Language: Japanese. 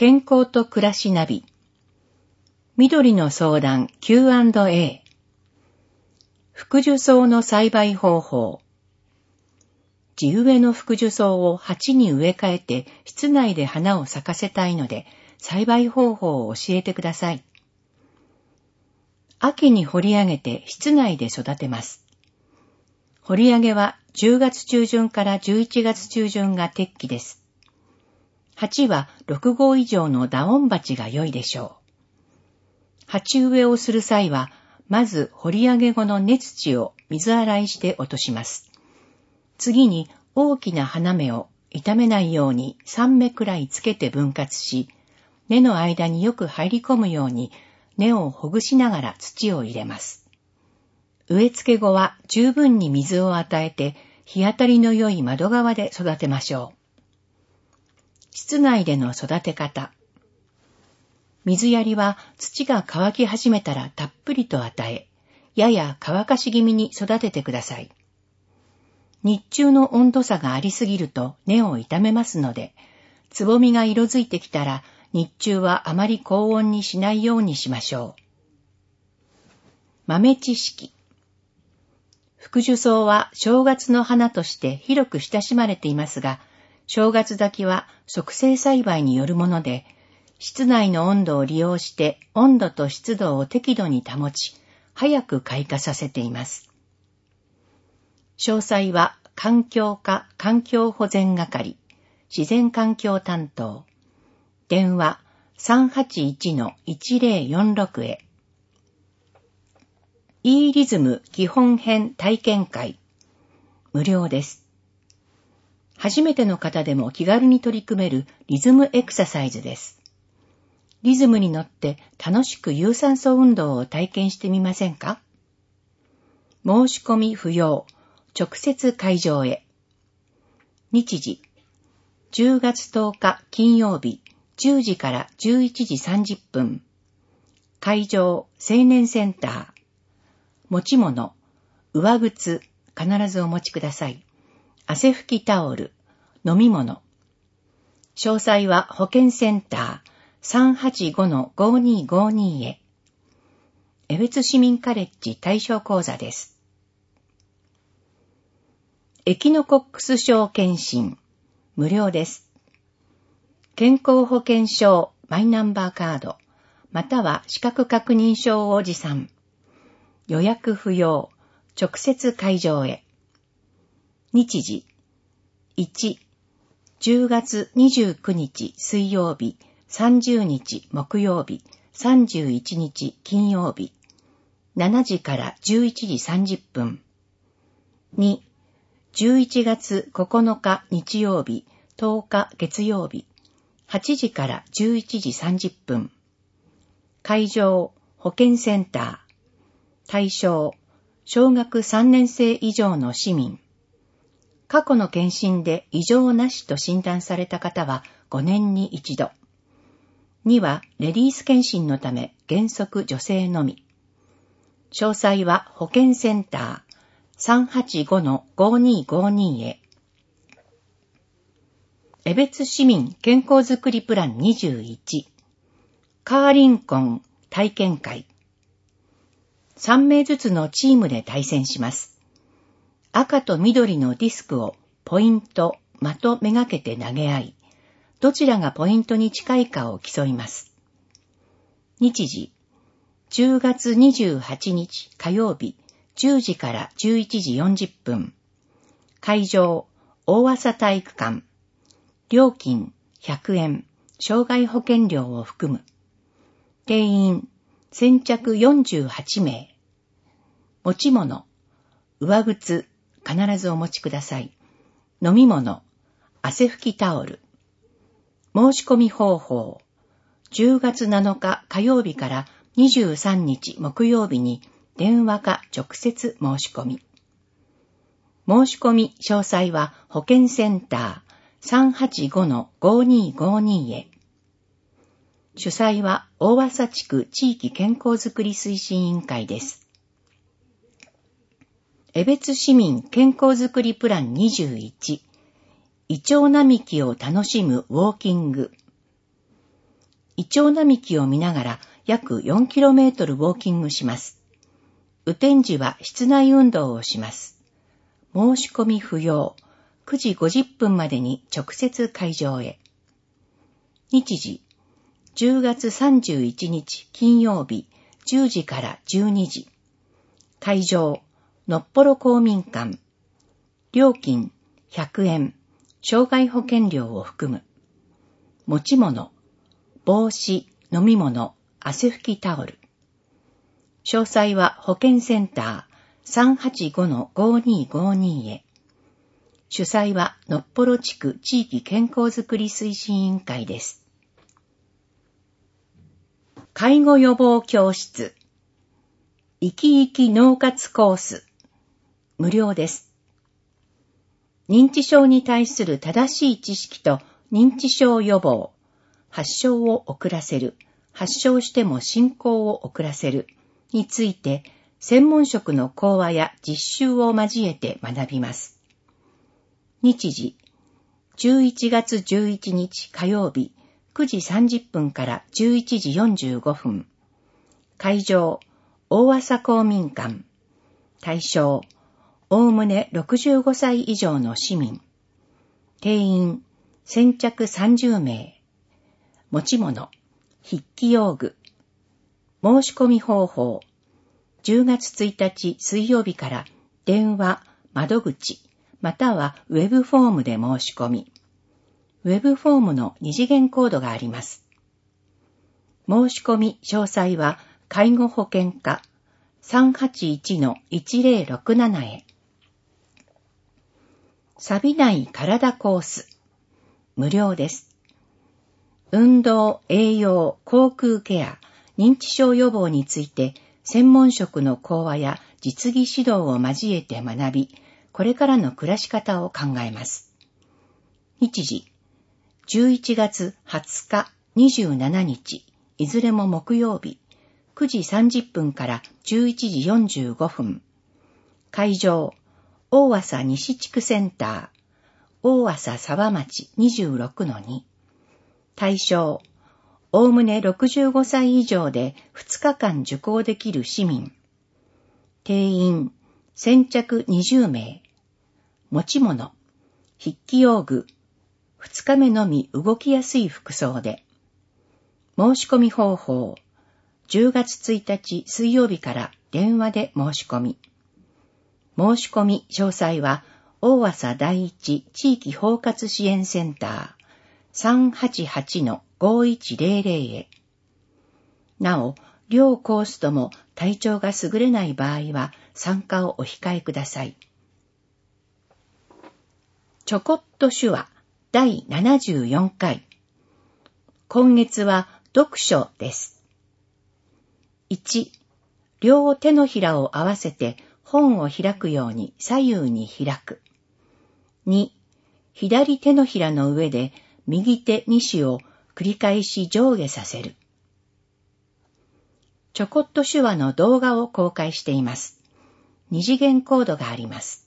健康と暮らしナビ。緑の相談 Q&A。福寿草の栽培方法。地植えの福寿草を鉢に植え替えて室内で花を咲かせたいので、栽培方法を教えてください。秋に掘り上げて室内で育てます。掘り上げは10月中旬から11月中旬が適期です。鉢は6号以上の打音鉢が良いでしょう。鉢植えをする際は、まず掘り上げ後の根土を水洗いして落とします。次に大きな花芽を傷めないように3芽くらいつけて分割し、根の間によく入り込むように根をほぐしながら土を入れます。植え付け後は十分に水を与えて日当たりの良い窓側で育てましょう。室内での育て方。水やりは土が乾き始めたらたっぷりと与え、やや乾かし気味に育ててください。日中の温度差がありすぎると根を傷めますので、つぼみが色づいてきたら日中はあまり高温にしないようにしましょう。豆知識。福寿草は正月の花として広く親しまれていますが、正月咲きは促成栽培によるもので、室内の温度を利用して温度と湿度を適度に保ち、早く開花させています。詳細は環境課環境保全係、自然環境担当、電話 381-1046 へ。E リズム基本編体験会、無料です。初めての方でも気軽に取り組めるリズムエクササイズです。リズムに乗って楽しく有酸素運動を体験してみませんか？申し込み不要。直接会場へ。日時、10月10日金曜日10時から11時30分。会場、青年センター。持ち物、上靴、必ずお持ちください。汗拭きタオル、飲み物。詳細は保健センター 385-5252 へ。江別市民カレッジ対象講座です。エキノコックス症検診、無料です。健康保険証マイナンバーカード、または資格確認証を持参。予約不要、直接会場へ。日時、1、10月29日水曜日、30日木曜日、31日金曜日、7時から11時30分。2、11月9日日曜日、10日月曜日、8時から11時30分。会場、保健センター。対象、小学3年生以上の市民。過去の検診で異常なしと診断された方は5年に一度。2はレディース検診のため原則女性のみ。詳細は保健センター。385-5252 へ。江別市民健康づくりプラン21。カーリンコン体験会。3名ずつのチームで対戦します。赤と緑のディスクをポイント、的めがけて投げ合い、どちらがポイントに近いかを競います。日時、10月28日火曜日、10時から11時40分。会場、大浅体育館。料金、100円。障害保険料を含む。定員、先着48名。持ち物、上靴、必ずお持ちください。飲み物、汗拭きタオル。申し込み方法、10月7日火曜日から23日木曜日に電話か直接申し込み。申し込み詳細は保健センター 385-5252 へ。主催は大浅地区地域健康づくり推進委員会です。江別市民健康づくりプラン21。イチョウ並木を楽しむウォーキング。 イチョウ並木を見ながら約 4km ウォーキングします。雨天時は室内運動をします。申し込み不要。9時50分までに直接会場へ。日時、10月31日金曜日10時から12時。会場、のっぽろ公民館。料金100円。障害保険料を含む。持ち物、帽子、飲み物、汗拭きタオル。詳細は保健センター 385-5252 へ。主催はのっぽろ地区地域健康づくり推進委員会です。介護予防教室。生き生き脳活コース。無料です。認知症に対する正しい知識と認知症予防、発症を遅らせる、発症しても進行を遅らせるについて専門職の講話や実習を交えて学びます。日時、11月11日火曜日9時30分から11時45分。会場、大麻公民館。対象、おおむね65歳以上の市民。定員、先着30名。持ち物、筆記用具。申し込み方法。10月1日水曜日から電話、窓口、またはウェブフォームで申し込み。ウェブフォームの2次元コードがあります。申し込み詳細は介護保険課 381-1067 へ。錆びない体コース。無料です。運動、栄養、口腔ケア、認知症予防について専門職の講話や実技指導を交えて学び、これからの暮らし方を考えます。日時、11月20日、27日、いずれも木曜日、9時30分から11時45分。会場、大麻西地区センター、大麻沢町 26-2。対象、おおむね65歳以上で2日間受講できる市民。定員、先着20名。持ち物、筆記用具。2日目のみ動きやすい服装で。申し込み方法、10月1日水曜日から電話で申し込み。申し込み詳細は、大麻第一地域包括支援センター 388-5100 へ。なお、両コースとも体調が優れない場合は参加をお控えください。ちょこっと手話第74回。今月は読書です。1、両手のひらを合わせて本を開くように左右に開く。2、左手のひらの上で右手2指を繰り返し上下させる。ちょこっと手話の動画を公開しています。2次元コードがあります。